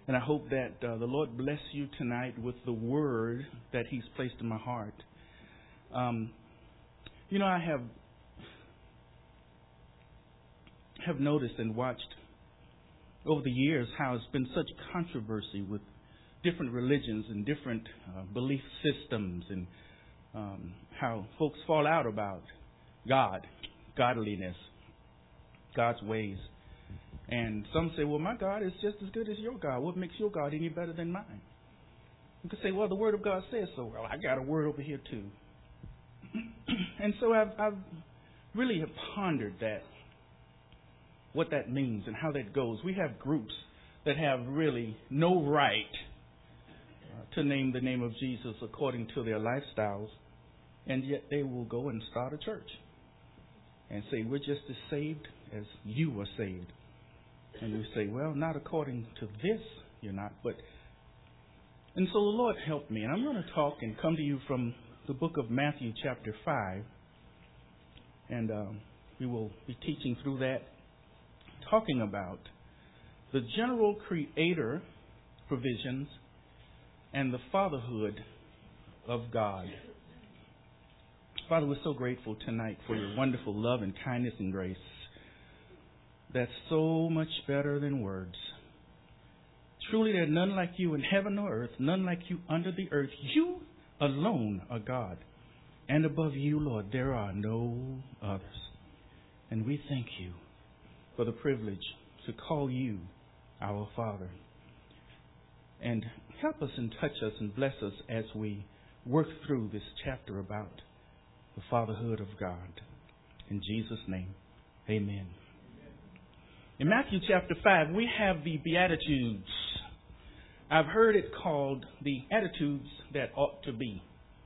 And I hope that the Lord bless you tonight with the word that He's placed in my heart. I have noticed and watched over the years how it's been such controversy with different religions and different belief systems, and how folks fall out about God, godliness, God's ways. And some say, well, my God is just as good as your God. What makes your God any better than mine? You could say, well, the Word of God says so. Well, I got a word over here too. And so I've really have pondered that, what that means and how that goes. We have groups that have really no right to name the name of Jesus according to their lifestyles, and yet they will go and start a church and say, we're just as saved as you are saved. And we say, well, not according to this, you're not. And so the Lord helped me. And I'm going to talk and come to you from the book of Matthew chapter 5. And we will be teaching through that, talking about the general creator provisions and the fatherhood of God. Father, we're so grateful tonight for your wonderful love and kindness and grace. That's so much better than words. Truly, there's none like you in heaven or earth, none like you under the earth. You alone are God. And above you, Lord, there are no others. And we thank you for the privilege to call you our Father. And help us and touch us and bless us as we work through this chapter about the fatherhood of God. In Jesus' name, amen. In Matthew chapter 5, we have the Beatitudes. I've heard it called the attitudes that ought to be.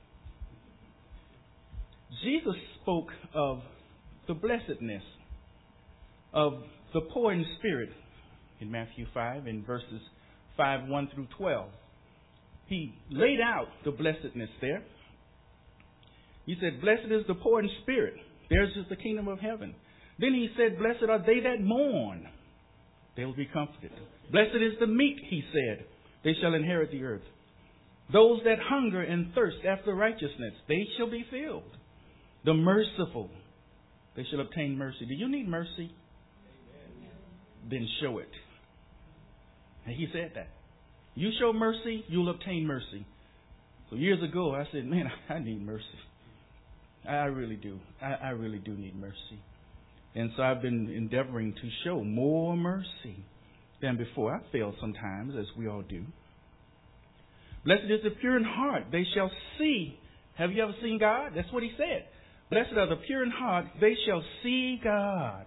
Jesus spoke of the blessedness of the poor in spirit in Matthew 5 in verses 5, 1 through 12. He laid out the blessedness there. He said, blessed is the poor in spirit. Theirs is the kingdom of heaven. Then he said, blessed are they that mourn. They will be comforted. Blessed is the meek, he said. They shall inherit the earth. Those that hunger and thirst after righteousness, they shall be filled. The merciful, they shall obtain mercy. Do you need mercy? Then show it. And he said that. You show mercy, you'll obtain mercy. So years ago, I said, man, I need mercy. I really do. I really do need mercy. And so I've been endeavoring to show more mercy than before. I fail sometimes, as we all do. Blessed is the pure in heart. They shall see. Have you ever seen God? That's what he said. Blessed are the pure in heart. They shall see God.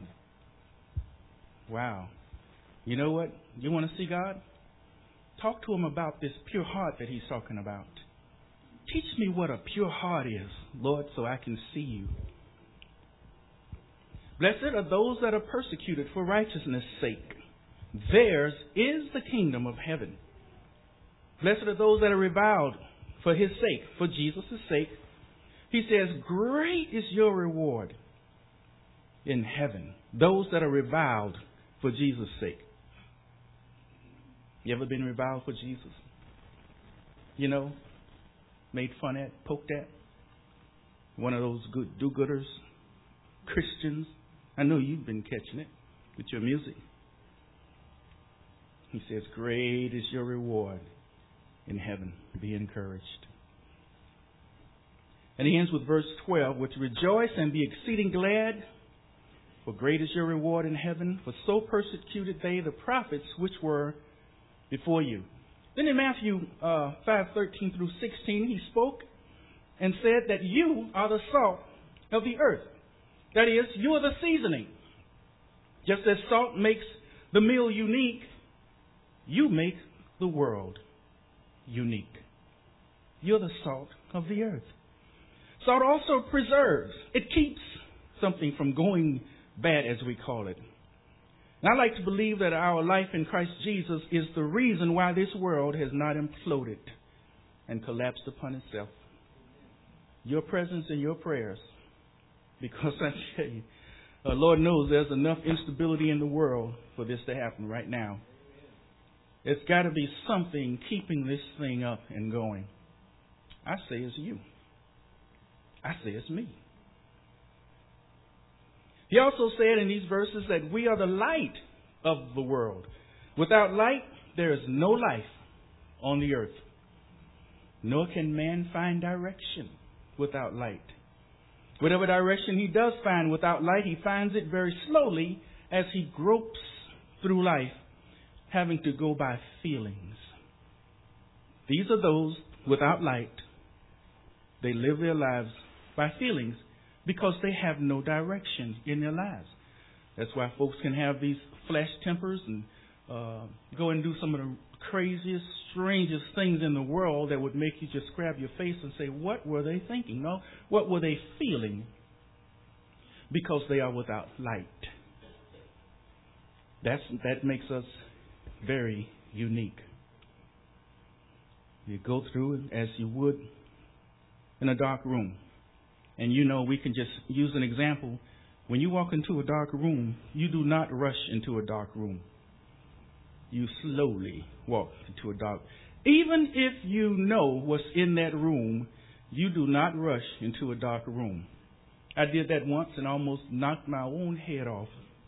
Wow. You know what? You want to see God? Talk to him about this pure heart that he's talking about. Teach me what a pure heart is, Lord, so I can see you. Blessed are those that are persecuted for righteousness' sake. Theirs is the kingdom of heaven. Blessed are those that are reviled for his sake, for Jesus' sake. He says, great is your reward in heaven. Those that are reviled for Jesus' sake. You ever been reviled for Jesus? You know, made fun at, poked at? One of those good do-gooders, Christians. I know you've been catching it with your music. He says, great is your reward in heaven. Be encouraged. And he ends with verse 12, with rejoice and be exceeding glad, for great is your reward in heaven, for so persecuted they the prophets which were before you. Then in Matthew 5:13 through 16, he spoke and said that you are the salt of the earth. That is, you are the seasoning. Just as salt makes the meal unique, you make the world unique. You're the salt of the earth. Salt also preserves. It keeps something from going bad, as we call it. And I like to believe that our life in Christ Jesus is the reason why this world has not imploded and collapsed upon itself. Your presence and your prayers. Because I tell you, Lord knows there's enough instability in the world for this to happen right now. It's got to be something keeping this thing up and going. I say it's you. I say it's me. He also said in these verses that we are the light of the world. Without light, there is no life on the earth. Nor can man find direction without light. Whatever direction he does find without light, he finds it very slowly as he gropes through life, having to go by feelings. These are those without light. They live their lives by feelings because they have no direction in their lives. That's why folks can have these flash tempers and go and do some of the craziest, strangest things in the world that would make you just grab your face and say, what were they thinking? No, what were they feeling? Because they are without light. That makes us very unique. You go through it as you would in a dark room. And we can just use an example. When you walk into a dark room, you do not rush into a dark room. You slowly walk into a dark. Even if you know what's in that room, you do not rush into a dark room. I did that once and almost knocked my own head off.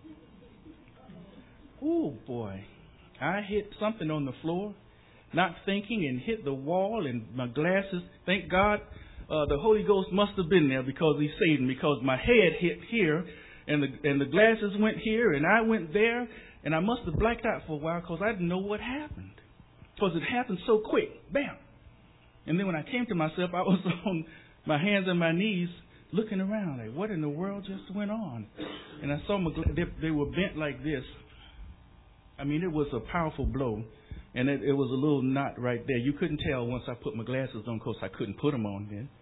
Oh boy. I hit something on the floor, not thinking, and hit the wall, and my glasses, thank God, the Holy Ghost must have been there because he saved me, because my head hit here, and the glasses went here, and I went there, and I must have blacked out for a while because I didn't know what happened. Because it happened so quick. Bam. And then when I came to myself, I was on my hands and my knees looking around like, what in the world just went on? And I saw they were bent like this. I mean, it was a powerful blow. And it was a little knot right there. You couldn't tell once I put my glasses on because I couldn't put them on then.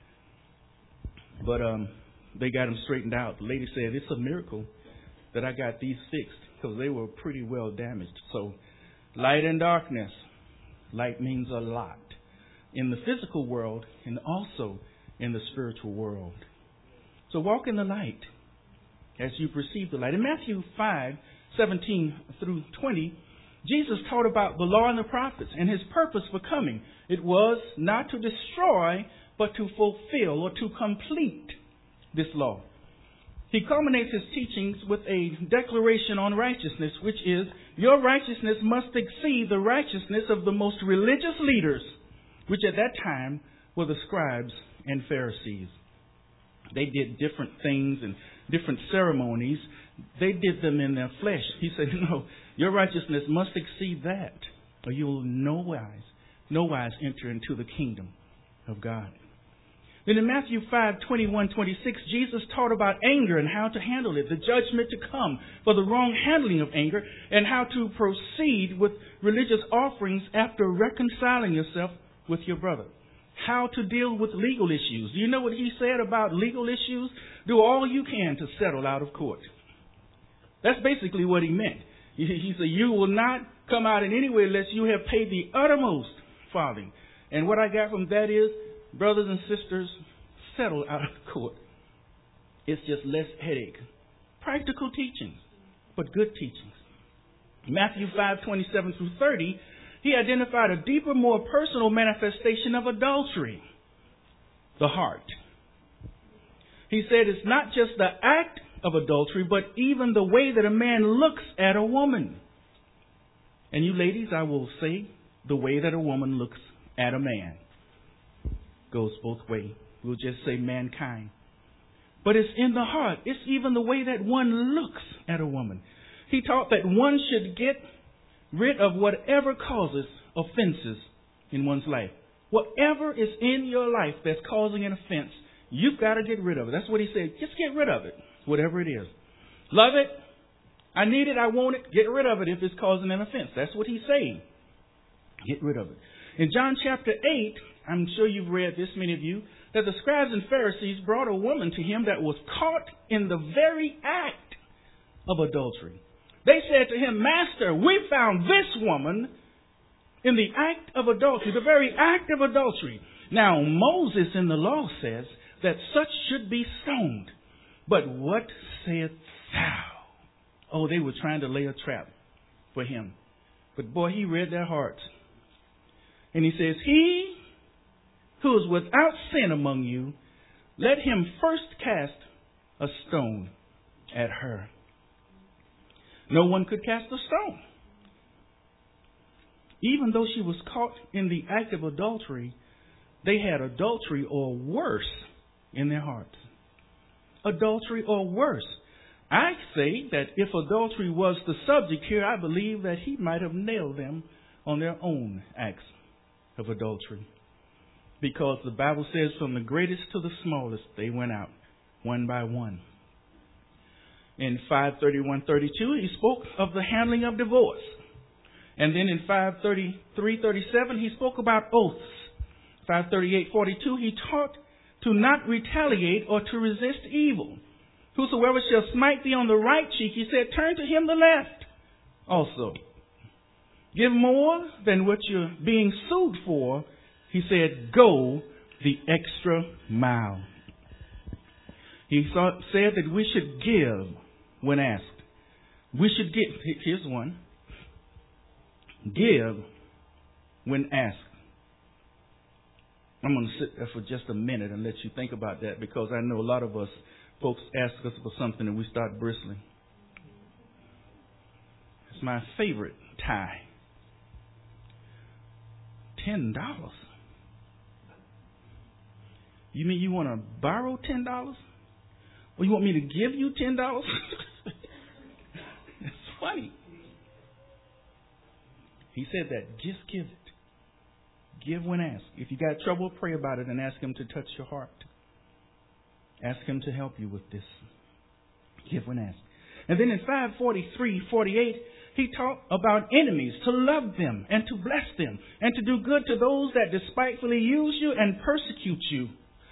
But they got them straightened out. The lady said, it's a miracle that I got these fixed because they were pretty well damaged. So light and darkness. Light means a lot in the physical world and also in the spiritual world. So walk in the light as you perceive the light. In Matthew 5:17 through 20, Jesus taught about the law and the prophets and his purpose for coming. It was not to destroy, but to fulfill or to complete this law. He culminates his teachings with a declaration on righteousness, which is, your righteousness must exceed the righteousness of the most religious leaders, which at that time were the scribes and Pharisees. They did different things and different ceremonies. They did them in their flesh. He said, no, your righteousness must exceed that, or you will no wise enter into the kingdom of God. Then in Matthew 5:21-26, Jesus taught about anger and how to handle it, the judgment to come for the wrong handling of anger, and how to proceed with religious offerings after reconciling yourself with your brother. How to deal with legal issues. Do you know what he said about legal issues? Do all you can to settle out of court. That's basically what he meant. He said, you will not come out in any way unless you have paid the uttermost farthing. And what I got from that is, brothers and sisters, settle out of court. It's just less headache. Practical teachings, but good teachings. Matthew 5:27-30, he identified a deeper, more personal manifestation of adultery, the heart. He said it's not just the act of adultery, but even the way that a man looks at a woman. And you ladies, I will say, the way that a woman looks at a man goes both ways. We'll just say mankind. But it's in the heart. It's even the way that one looks at a woman. He taught that one should get rid of whatever causes offenses in one's life. Whatever is in your life that's causing an offense, you've got to get rid of it. That's what he said. Just get rid of it, whatever it is. Love it. I need it. I want it. Get rid of it if it's causing an offense. That's what he's saying. Get rid of it. In John chapter 8, I'm sure you've read this, many of you, that the scribes and Pharisees brought a woman to him that was caught in the very act of adultery. They said to him, Master, we found this woman in the act of adultery, the very act of adultery. Now, Moses in the law says that such should be stoned. But what saith thou? Oh, they were trying to lay a trap for him. But boy, he read their hearts. And he says, he who is without sin among you, let him first cast a stone at her. No one could cast a stone. Even though she was caught in the act of adultery, they had adultery or worse in their hearts. Adultery or worse. I say that if adultery was the subject here, I believe that he might have nailed them on their own acts of adultery. Because the Bible says from the greatest to the smallest, they went out one by one. In 5:31-32, he spoke of the handling of divorce. And then in 5:33-37, he spoke about oaths. 5:38-42, he taught to not retaliate or to resist evil. Whosoever shall smite thee on the right cheek, he said, turn to him the left also. Give more than what you're being sued for. He said, go the extra mile. He said that we should give when asked. We should give. Here's one. Give when asked. I'm going to sit there for just a minute and let you think about that, because I know a lot of us folks ask us for something and we start bristling. It's my favorite tie. $10. You mean you want to borrow $10? Or you want me to give you $10? It's funny. He said that, just give it. Give when asked. If you got trouble, pray about it and ask him to touch your heart. Ask him to help you with this. Give when asked. And then in 5:43-48, he taught about enemies, to love them and to bless them and to do good to those that despitefully use you and persecute you.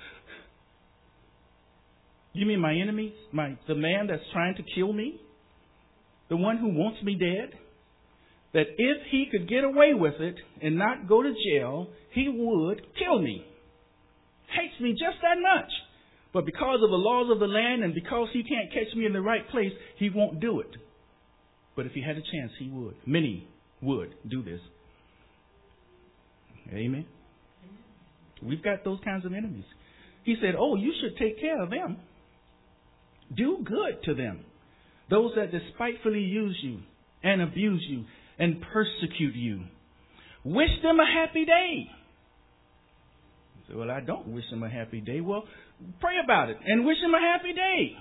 You mean my enemies? The man that's trying to kill me? The one who wants me dead? That if he could get away with it and not go to jail, he would kill me. Hates me just that much. But because of the laws of the land and because he can't catch me in the right place, he won't do it. But if he had a chance, he would. Many would do this. Amen. We've got those kinds of enemies. He said, oh, you should take care of them. Do good to them. Those that despitefully use you and abuse you and persecute you. Wish them a happy day. You say, well, I don't wish them a happy day. Well, pray about it and wish them a happy day.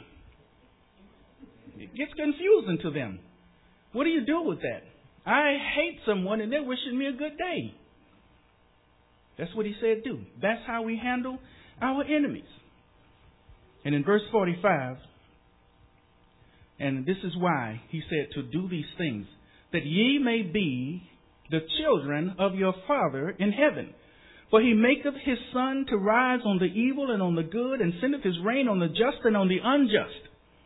It gets confusing to them. What do you do with that? I hate someone and they're wishing me a good day. That's what he said do. That's how we handle our enemies. And in verse 45, and this is why he said to do these things, that ye may be the children of your Father in heaven. For he maketh his sun to rise on the evil and on the good, and sendeth his rain on the just and on the unjust.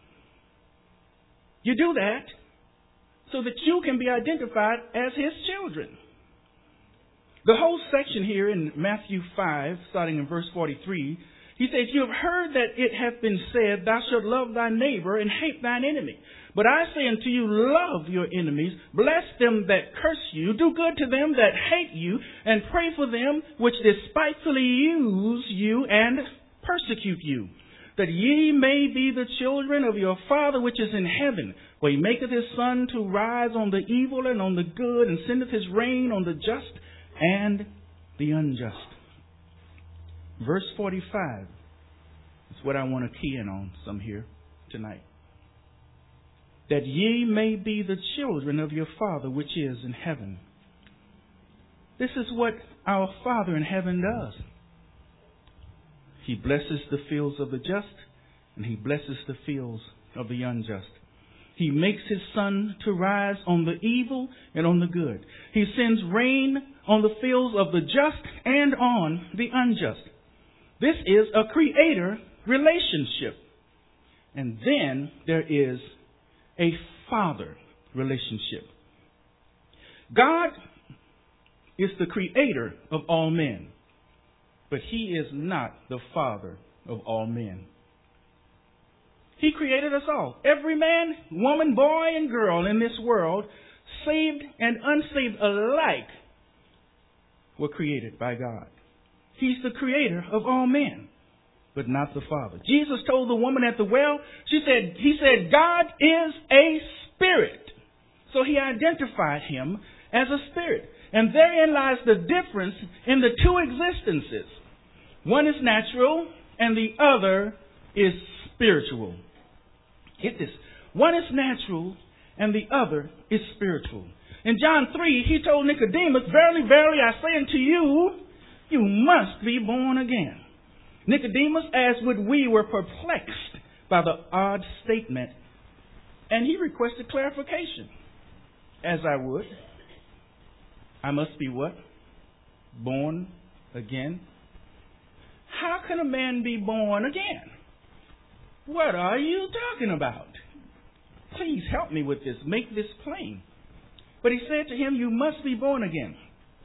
You do that so that you can be identified as his children. The whole section here in Matthew 5, starting in verse 43, he says, you have heard that it hath been said, thou shalt love thy neighbor and hate thine enemy. But I say unto you, love your enemies, bless them that curse you, do good to them that hate you, and pray for them which despitefully use you and persecute you, that ye may be the children of your Father which is in heaven. For he maketh his sun to rise on the evil and on the good, and sendeth his rain on the just and the unjust. Verse 45 is what I want to key in on some here tonight. That ye may be the children of your Father which is in heaven. This is what our Father in heaven does. He blesses the fields of the just, and he blesses the fields of the unjust. He makes his sun to rise on the evil and on the good. He sends rain on the fields of the just and on the unjust. This is a creator relationship. And then there is a father relationship. God is the creator of all men, but he is not the father of all men. He created us all. Every man, woman, boy, and girl in this world saved and unsaved alike were created by God. He's the creator of all men, but not the Father. Jesus told the woman at the well, he said, God is a spirit. So he identified him as a spirit. And therein lies the difference in the two existences. One is natural and the other is spiritual. Get this. One is natural and the other is spiritual. In John 3, he told Nicodemus, verily, verily, I say unto you, you must be born again. Nicodemus, as would we, were perplexed by the odd statement, and he requested clarification. As I would. I must be what? Born again? How can a man be born again? What are you talking about? Please help me with this. Make this plain. But he said to him, you must be born again.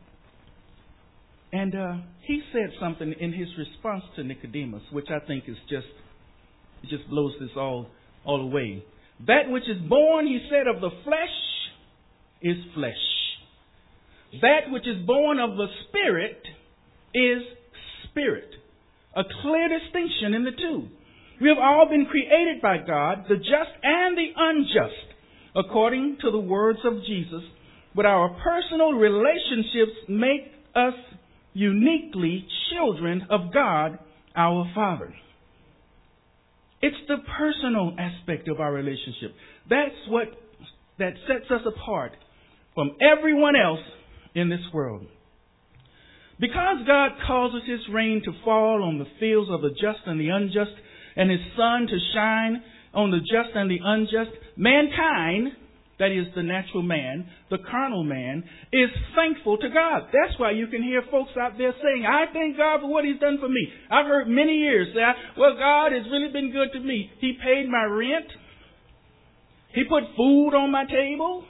And he said something in his response to Nicodemus, which I think is it just blows this all away. That which is born, he said, of the flesh is flesh. That which is born of the Spirit is spirit. A clear distinction in the two. We have all been created by God, the just and the unjust, according to the words of Jesus. But our personal relationships make us uniquely children of God, our Father. It's the personal aspect of our relationship. That sets us apart from everyone else in this world. Because God causes his rain to fall on the fields of the just and the unjust, and his sun to shine on the just and the unjust, mankind, that is the natural man, the carnal man, is thankful to God. That's why you can hear folks out there saying, I thank God for what he's done for me. I've heard many years say, well, God has really been good to me. He paid my rent. He put food on my table.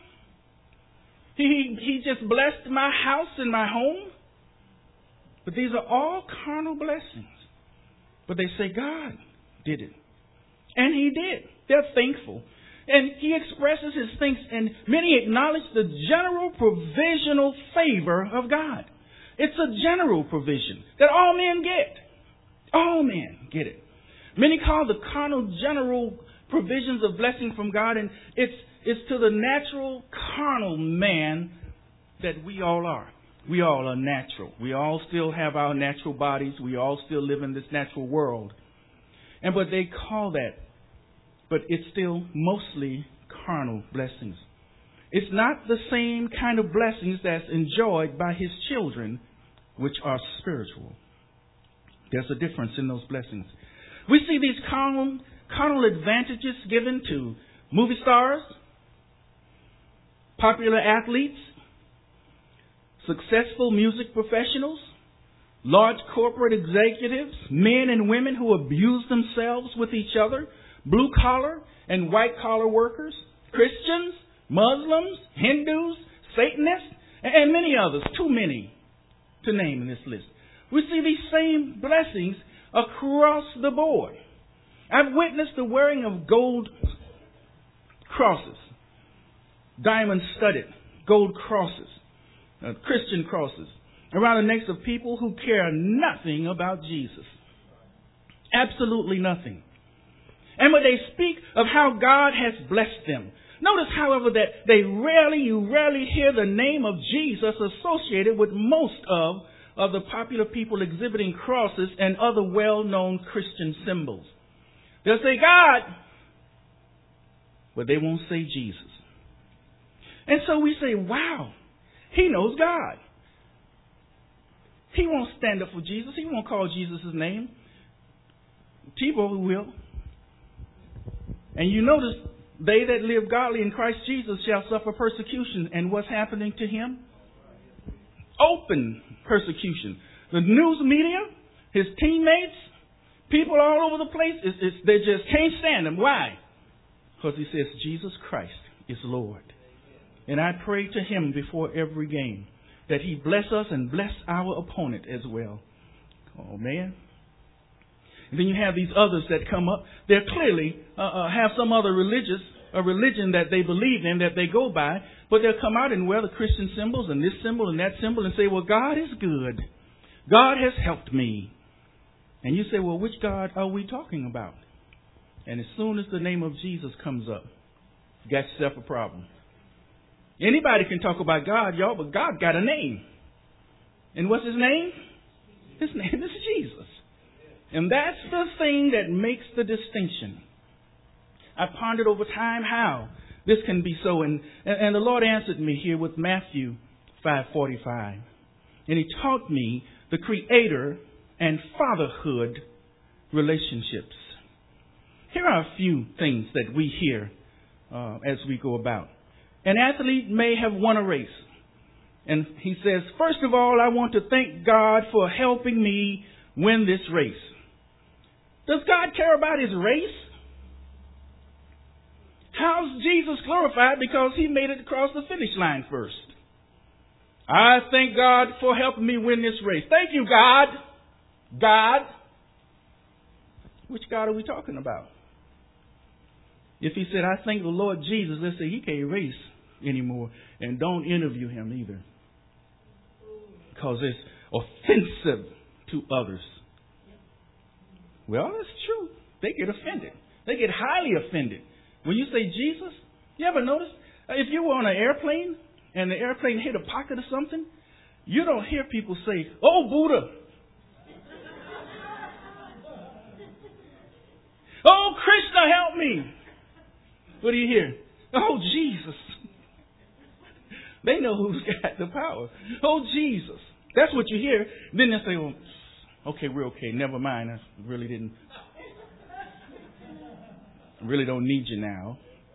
He just blessed my house and my home. But these are all carnal blessings. But they say God did it. And he did. They're thankful. And he expresses his thanks, and many acknowledge the general provisional favor of God. It's a general provision that all men get. All men get it. Many call the carnal general provisions of blessing from God, and it's to the natural carnal man that we all are. We all are natural. We all still have our natural bodies. We all still live in this natural world. And but they call that, but it's still mostly carnal blessings. It's not the same kind of blessings that's enjoyed by his children, which are spiritual. There's a difference in those blessings. We see these carnal advantages given to movie stars, popular athletes, successful music professionals, large corporate executives, men and women who abuse themselves with each other, blue-collar and white-collar workers, Christians, Muslims, Hindus, Satanists, and many others, too many to name in this list. We see these same blessings across the board. I've witnessed the wearing of gold crosses, diamond-studded gold crosses, Christian crosses, around the necks of people who care nothing about Jesus. Absolutely nothing. And when they speak of how God has blessed them, notice, however, that you rarely hear the name of Jesus associated with most of the popular people exhibiting crosses and other well-known Christian symbols. They'll say God, but they won't say Jesus. And so we say, wow, he knows God. He won't stand up for Jesus. He won't call Jesus' name. Tebow will. And you notice, they that live godly in Christ Jesus shall suffer persecution. And what's happening to him? Open persecution. The news media, his teammates, people all over the place, they just can't stand him. Why? Because he says Jesus Christ is Lord. And I pray to him before every game that he bless us and bless our opponent as well. Oh, man. And then you have these others that come up. They clearly have some other religious a religion that they believe in, that they go by, but they'll come out and wear the Christian symbols and this symbol and that symbol and say, well, God is good. God has helped me. And you say, well, which God are we talking about? And as soon as the name of Jesus comes up, you got yourself a problem. Anybody can talk about God, y'all, but God got a name. And what's his name? His name is Jesus. And that's the thing that makes the distinction. I pondered over time how this can be so. And the Lord answered me here with Matthew 5:45. And he taught me the creator and fatherhood relationships. Here are a few things that we hear as we go about. An athlete may have won a race. And he says, first of all, I want to thank God for helping me win this race. Does God care about his race? How's Jesus glorified? Because he made it across the finish line first. I thank God for helping me win this race. Thank you, God. God. Which God are we talking about? If he said, I thank the Lord Jesus, let's say he can't race anymore. And don't interview him either. Because it's offensive to others. Well, that's true. They get offended. They get highly offended. When you say Jesus, you ever notice? If you were on an airplane and the airplane hit a pocket or something, you don't hear people say, oh, Buddha. Oh, Krishna, help me. What do you hear? Oh, Jesus. They know who's got the power. Oh, Jesus. That's what you hear. Then they say, well, okay, we're okay. Never mind. I really don't need you now.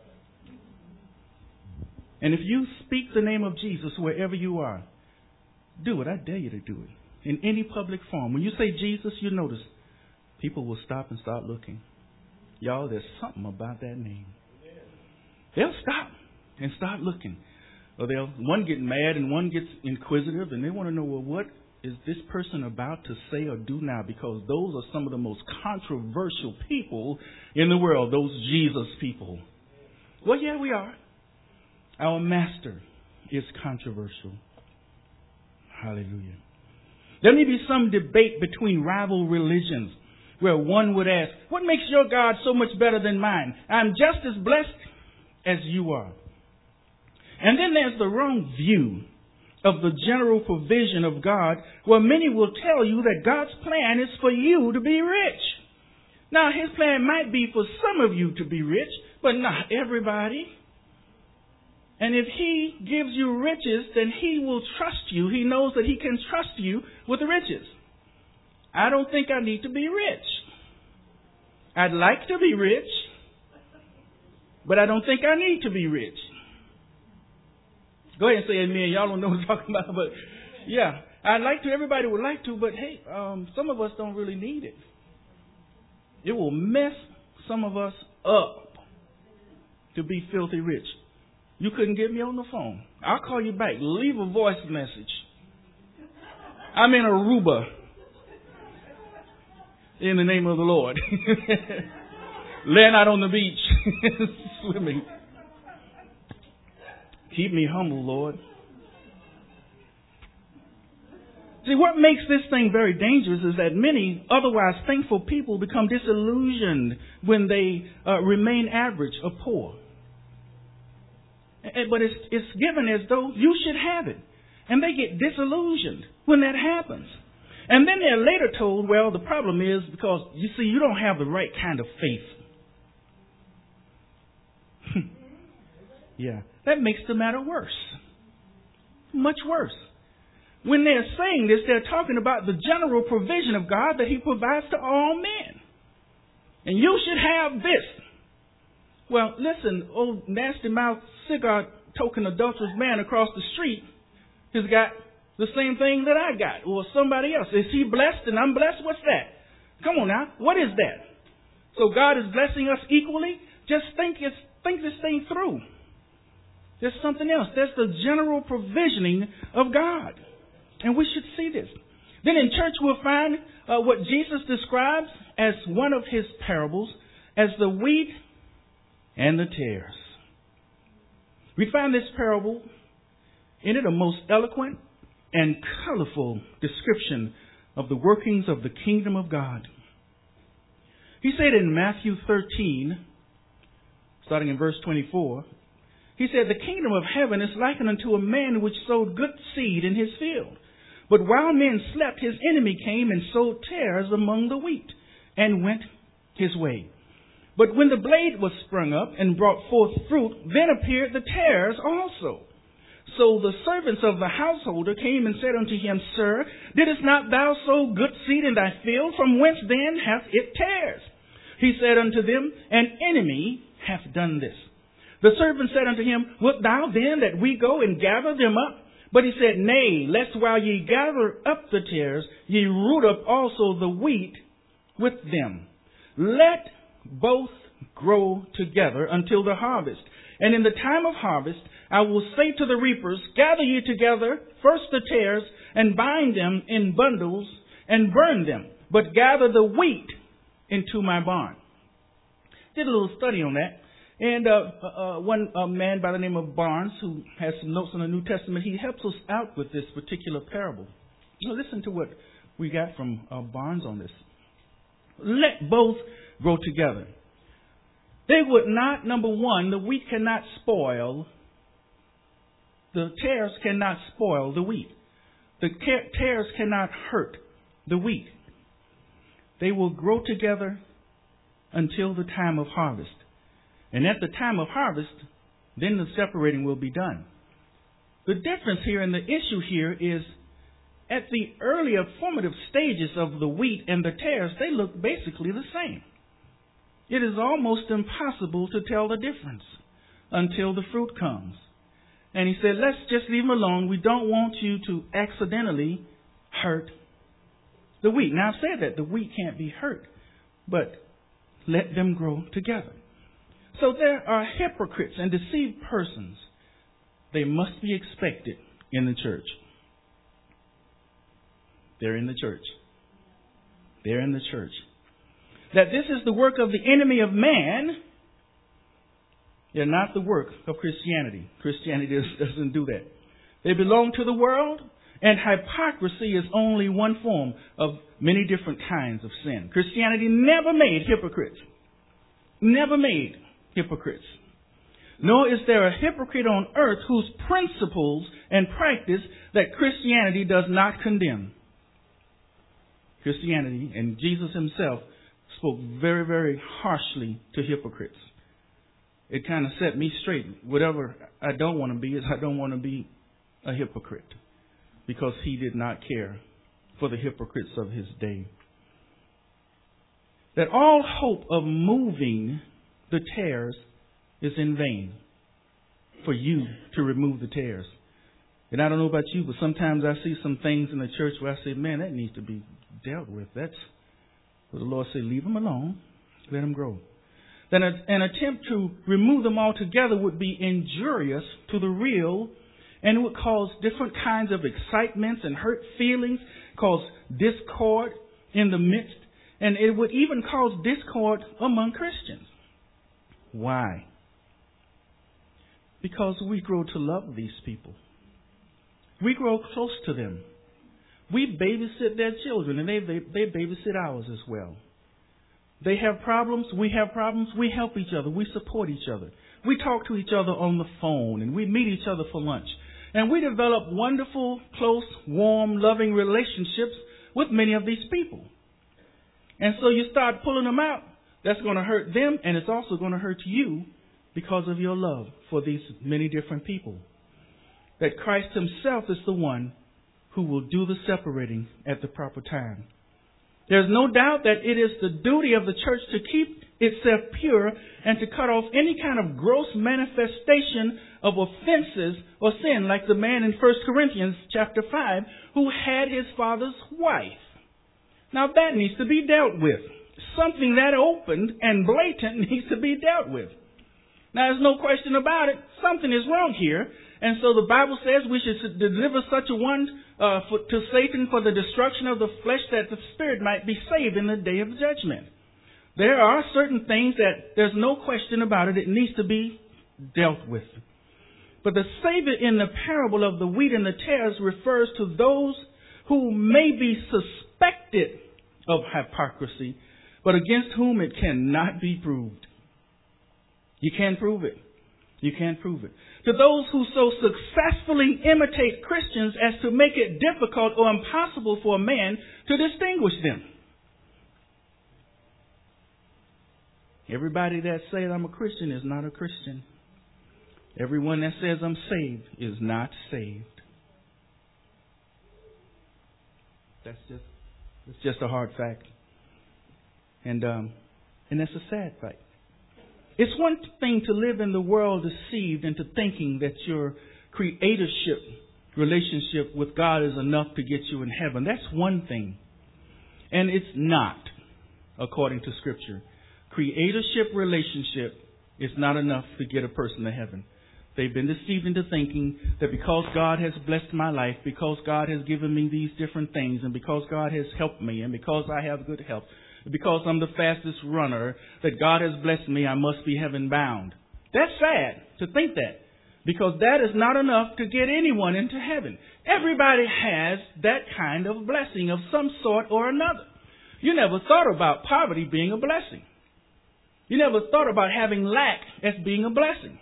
And if you speak the name of Jesus wherever you are, do it. I dare you to do it. In any public forum. When you say Jesus, you notice people will stop and start looking. Y'all, there's something about that name. They'll stop and start looking. Or one get mad and one gets inquisitive and they want to know, well, what is this person about to say or do now? Because those are some of the most controversial people in the world, those Jesus people. Well, yeah, we are. Our master is controversial. Hallelujah. There may be some debate between rival religions where one would ask, what makes your God so much better than mine? I'm just as blessed as you are. And then there's the wrong view of the general provision of God, where many will tell you that God's plan is for you to be rich. Now, his plan might be for some of you to be rich, but not everybody. And if he gives you riches, then he will trust you. He knows that he can trust you with the riches. I don't think I need to be rich. I'd like to be rich, but I don't think I need to be rich. Go ahead and say amen. Y'all don't know what I'm talking about, but yeah, I'd like to. Everybody would like to, but hey, some of us don't really need it. It will mess some of us up to be filthy rich. You couldn't get me on the phone. I'll call you back. Leave a voice message. I'm in Aruba. In the name of the Lord. Laying out on the beach. Swimming. Keep me humble, Lord. See, what makes this thing very dangerous is that many otherwise thankful people become disillusioned when they remain average or poor. But it's given as though you should have it. And they get disillusioned when that happens. And then they're later told, well, the problem is because, you see, you don't have the right kind of faith. Yeah, that makes the matter worse. Much worse. When they're saying this, they're talking about the general provision of God that he provides to all men. And you should have this. Well, listen, old nasty mouth, cigar token adulterous man across the street has got the same thing that I got, or somebody else. Is he blessed and I'm blessed? What's that? Come on now. What is that? So God is blessing us equally? Just think this thing through. There's something else. There's the general provisioning of God. And we should see this. Then in church we'll find what Jesus describes as one of his parables as the wheat and the tares. We find this parable in it a most eloquent and colorful description of the workings of the kingdom of God. He said in Matthew 13, starting in verse 24, he said, "The kingdom of heaven is likened unto a man which sowed good seed in his field. But while men slept, his enemy came and sowed tares among the wheat, and went his way. But when the blade was sprung up and brought forth fruit, then appeared the tares also. So the servants of the householder came and said unto him, Sir, didst not thou sow good seed in thy field? From whence then hath it tares? He said unto them, An enemy hath done this. The servant said unto him, Wilt thou then that we go and gather them up? But he said, Nay, lest while ye gather up the tares, ye root up also the wheat with them. Let both grow together until the harvest. And in the time of harvest, I will say to the reapers, Gather ye together first the tares, and bind them in bundles, and burn them, but gather the wheat into my barn." Did a little study on that. And one man by the name of Barnes, who has some notes on the New Testament, he helps us out with this particular parable. Now listen to what we got from Barnes on this. Let both grow together. They would not, number one, the wheat cannot spoil. The tares cannot spoil the wheat. The tares cannot hurt the wheat. They will grow together until the time of harvest. And at the time of harvest, then the separating will be done. The difference here and the issue here is at the earlier formative stages of the wheat and the tares, they look basically the same. It is almost impossible to tell the difference until the fruit comes. And he said, let's just leave them alone. We don't want you to accidentally hurt the wheat. Now, I've said that the wheat can't be hurt, but let them grow together. So there are hypocrites and deceived persons. They must be expected in the church. They're in the church. They're in the church. That this is the work of the enemy of man. They're not the work of Christianity. Christianity doesn't do that. They belong to the world, and hypocrisy is only one form of many different kinds of sin. Christianity never made hypocrites. Never made hypocrites. Nor is there a hypocrite on earth whose principles and practice that Christianity does not condemn. Christianity and Jesus himself spoke very, very harshly to hypocrites. It kind of set me straight. Whatever I don't want to be is I don't want to be a hypocrite, because he did not care for the hypocrites of his day. That all hope of moving the tares is in vain for you to remove the tares. And I don't know about you, but sometimes I see some things in the church where I say, man, that needs to be dealt with. That's what the Lord said, leave them alone, let them grow. Then an attempt to remove them altogether would be injurious to the real, and it would cause different kinds of excitements and hurt feelings, cause discord in the midst, and it would even cause discord among Christians. Why? Because we grow to love these people. We grow close to them. We babysit their children, and they babysit ours as well. They have problems. We have problems. We help each other. We support each other. We talk to each other on the phone, and we meet each other for lunch. And we develop wonderful, close, warm, loving relationships with many of these people. And so you start pulling them out. That's going to hurt them, and it's also going to hurt you because of your love for these many different people. That Christ himself is the one who will do the separating at the proper time. There's no doubt that it is the duty of the church to keep itself pure and to cut off any kind of gross manifestation of offenses or sin, like the man in 1 Corinthians chapter 5 who had his father's wife. Now that needs to be dealt with. Something that open and blatant needs to be dealt with. Now there's no question about it. Something is wrong here. And so the Bible says we should deliver such a one to Satan for the destruction of the flesh, that the spirit might be saved in the day of judgment. There are certain things that there's no question about it. It needs to be dealt with. But the Savior in the parable of the wheat and the tares refers to those who may be suspected of hypocrisy, but against whom it cannot be proved. You can't prove it. You can't prove it. To those who so successfully imitate Christians as to make it difficult or impossible for a man to distinguish them. Everybody that says I'm a Christian is not a Christian. Everyone that says I'm saved is not saved. That's just a hard fact. And that's a sad fact. It's one thing to live in the world deceived into thinking that your creatorship relationship with God is enough to get you in heaven. That's one thing. And it's not, according to Scripture. Creatorship relationship is not enough to get a person to heaven. They've been deceived into thinking that because God has blessed my life, because God has given me these different things, and because God has helped me, and because I have good health, because I'm the fastest runner, that God has blessed me, I must be heaven bound. That's sad to think that, because that is not enough to get anyone into heaven. Everybody has that kind of blessing of some sort or another. You never thought about poverty being a blessing. You never thought about having lack as being a blessing.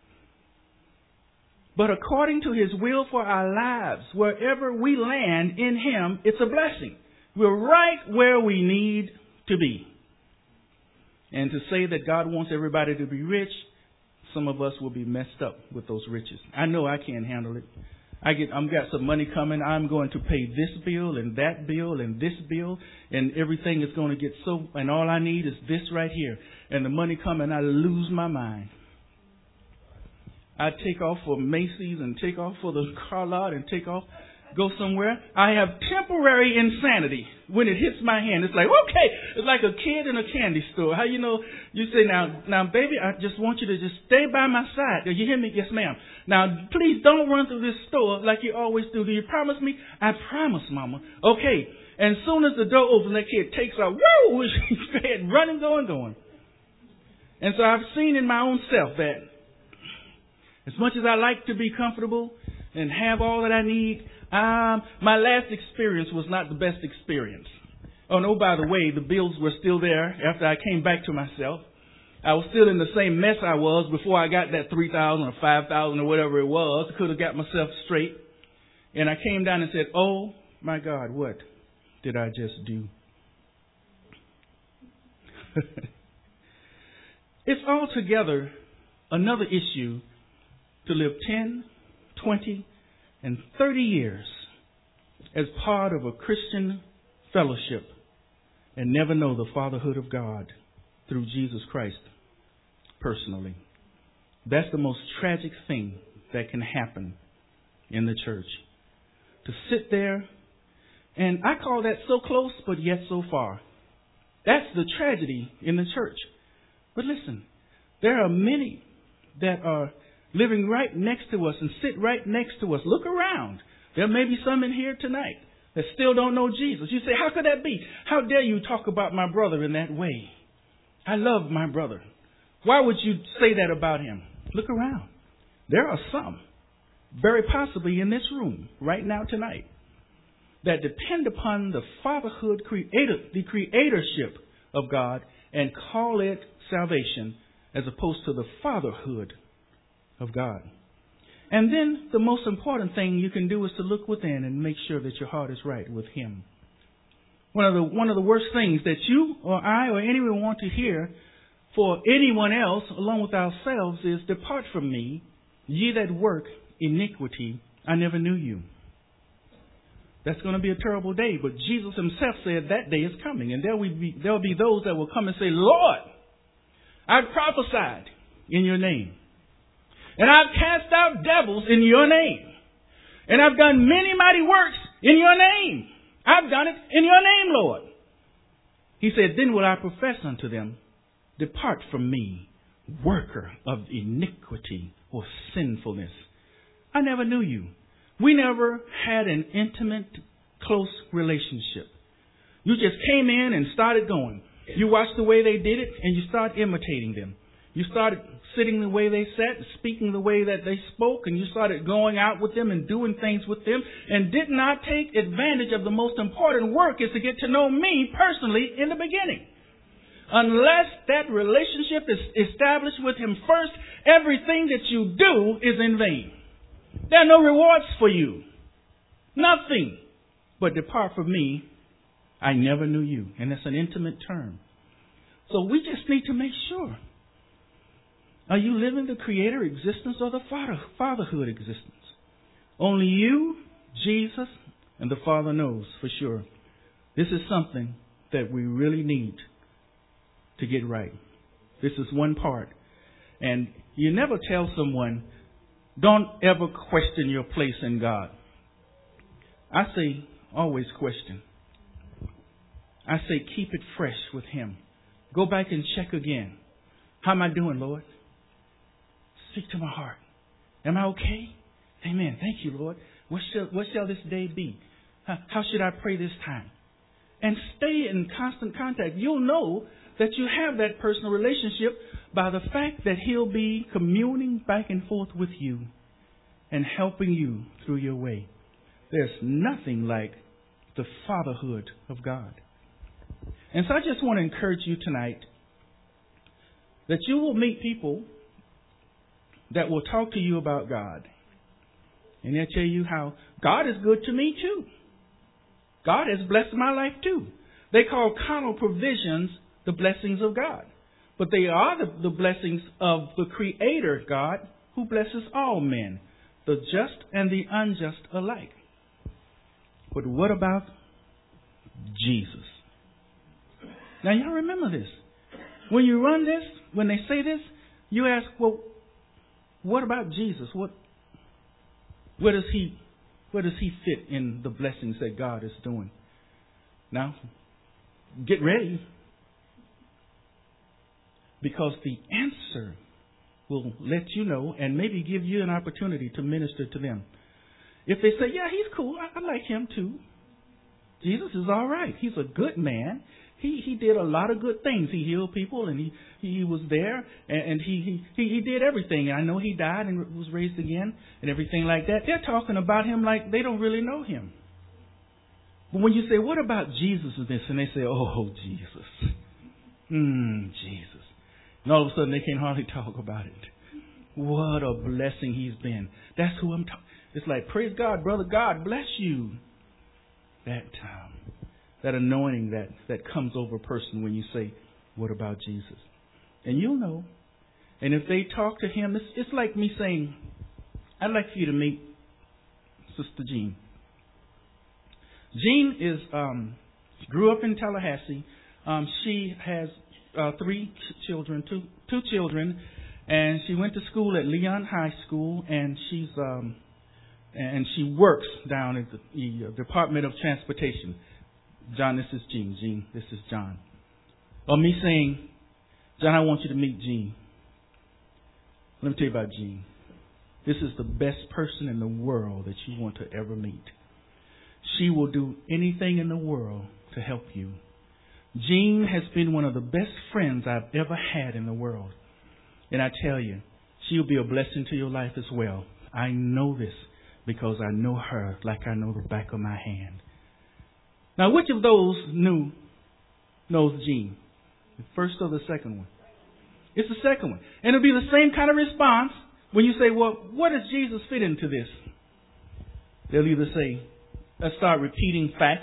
But according to His will for our lives, wherever we land in Him, it's a blessing. We're right where we need to be. And to say that God wants everybody to be rich, some of us will be messed up with those riches. I know I can't handle it. I've got some money coming. I'm going to pay this bill and that bill and this bill, and everything is going to get so, and all I need is this right here. And the money coming, I lose my mind. I take off for Macy's and take off for the car lot and take off, go somewhere. I have temporary insanity when it hits my hand. It's like, okay, it's like a kid in a candy store. How you know, you say, now, baby, I just want you to just stay by my side. Do you hear me? Yes, ma'am. Now, please don't run through this store like you always do. Do you promise me? I promise, Mama. Okay. And as soon as the door opens, that kid takes off. Woo! He's running, going. And so I've seen in my own self that as much as I like to be comfortable and have all that I need, my last experience was not the best experience. Oh, no, by the way, the bills were still there after I came back to myself. I was still in the same mess I was before I got that $3,000 or $5,000 or whatever it was. I could have got myself straight. And I came down and said, oh, my God, what did I just do? It's altogether another issue to live 10, 20, and 30 years as part of a Christian fellowship and never know the fatherhood of God through Jesus Christ personally. That's the most tragic thing that can happen in the church. To sit there, and I call that so close but yet so far. That's the tragedy in the church. But listen, there are many that are living right next to us and sit right next to us. Look around. There may be some in here tonight that still don't know Jesus. You say, how could that be? How dare you talk about my brother in that way? I love my brother. Why would you say that about him? Look around. There are some, very possibly in this room right now tonight, that depend upon the fatherhood, the creatorship of God and call it salvation as opposed to the fatherhood of God. And then the most important thing you can do is to look within and make sure that your heart is right with Him. One of the worst things that you or I or anyone want to hear for anyone else along with ourselves is, depart from me, ye that work iniquity, I never knew you. That's going to be a terrible day, but Jesus Himself said that day is coming, and there will be those that will come and say, Lord, I prophesied in your name. And I've cast out devils in your name. And I've done many mighty works in your name. I've done it in your name, Lord. He said, then will I profess unto them, depart from me, worker of iniquity or sinfulness. I never knew you. We never had an intimate, close relationship. You just came in and started going. You watched the way they did it and you start imitating them. You started sitting the way they sat, speaking the way that they spoke, and you started going out with them and doing things with them, and did not take advantage of the most important work is to get to know me personally in the beginning. Unless that relationship is established with Him first, everything that you do is in vain. There are no rewards for you. Nothing. But depart from me, I never knew you. And that's an intimate term. So we just need to make sure. Are you living the creator existence or the fatherhood existence? Only you, Jesus, and the Father knows for sure. This is something that we really need to get right. This is one part. And you never tell someone, don't ever question your place in God. I say, always question. I say, keep it fresh with Him. Go back and check again. How am I doing, Lord? Speak to my heart. Am I okay? Amen. Thank you, Lord. What shall this day be? How should I pray this time? And stay in constant contact. You'll know that you have that personal relationship by the fact that He'll be communing back and forth with you and helping you through your way. There's nothing like the fatherhood of God. And so I just want to encourage you tonight that you will meet people that will talk to you about God. And they'll tell you how God is good to me too. God has blessed my life too. They call carnal provisions the blessings of God. But they are the blessings of the Creator God who blesses all men, the just and the unjust alike. But what about Jesus? Now y'all remember this. When you run this, when they say this, you ask, well, what about Jesus? Where does he fit in the blessings that God is doing? Now, get ready. Because the answer will let you know and maybe give you an opportunity to minister to them. If they say, yeah, he's cool. I like him too. Jesus is all right. He's a good man. He did a lot of good things. He healed people and he was there and he did everything. And I know he died and was raised again and everything like that. They're talking about him like they don't really know him. But when you say, what about Jesus and this? And they say, oh, Jesus. Jesus. And all of a sudden they can hardly talk about it. What a blessing he's been. That's who I'm talking. It's like, praise God, brother. God bless you. That anointing that comes over a person when you say, what about Jesus? And you'll know. And if they talk to him, it's like me saying, I'd like for you to meet Sister Jean. Jean grew up in Tallahassee. She has 3 children, two children, and she went to school at Leon High School, and she works down at the Department of Transportation. John, this is Jean. Jean, this is John. Or me saying, John, I want you to meet Jean. Let me tell you about Jean. This is the best person in the world that you want to ever meet. She will do anything in the world to help you. Jean has been one of the best friends I've ever had in the world. And I tell you, she'll be a blessing to your life as well. I know this because I know her like I know the back of my hand. Now, which of those knows Jean? The first or the second one? It's the second one. And it'll be the same kind of response when you say, well, what does Jesus fit into this? They'll either say, let's start repeating facts,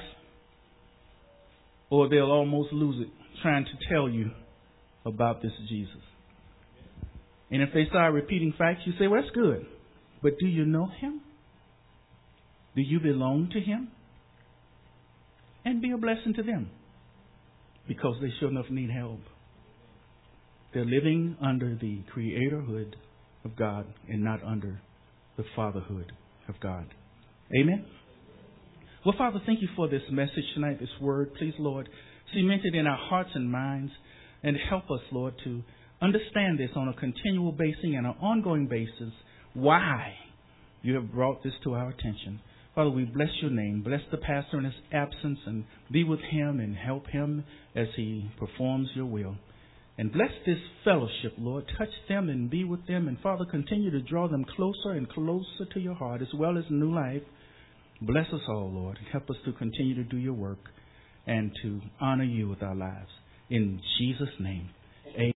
or they'll almost lose it trying to tell you about this Jesus. And if they start repeating facts, you say, well, that's good. But do you know him? Do you belong to him? And be a blessing to them. Because they sure enough need help. They're living under the creatorhood of God and not under the fatherhood of God. Amen? Well, Father, thank you for this message tonight, this word. Please, Lord, cement it in our hearts and minds and help us, Lord, to understand this on a continual basis and an ongoing basis, why you have brought this to our attention. Father, we bless your name. Bless the pastor in his absence and be with him and help him as he performs your will. And bless this fellowship, Lord. Touch them and be with them. And Father, continue to draw them closer and closer to your heart as well as New Life. Bless us all, Lord. Help us to continue to do your work and to honor you with our lives. In Jesus' name, amen.